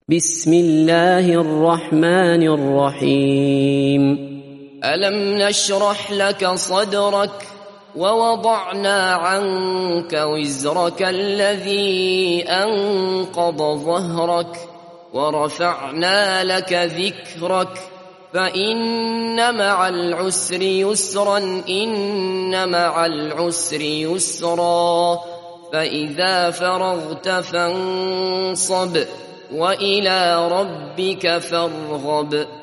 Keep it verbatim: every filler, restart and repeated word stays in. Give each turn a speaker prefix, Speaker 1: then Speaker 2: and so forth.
Speaker 1: بسم الله الرحمن الرحيم
Speaker 2: ألم نشرح لك صدرك ووضعنا عنك وزرك الذي أنقض ظهرك ورفعنا لك ذكرك فإن مع العسر يسرا إن مع العسر يسرا فإذا فرغت فانصب وإلى ربك فارغب.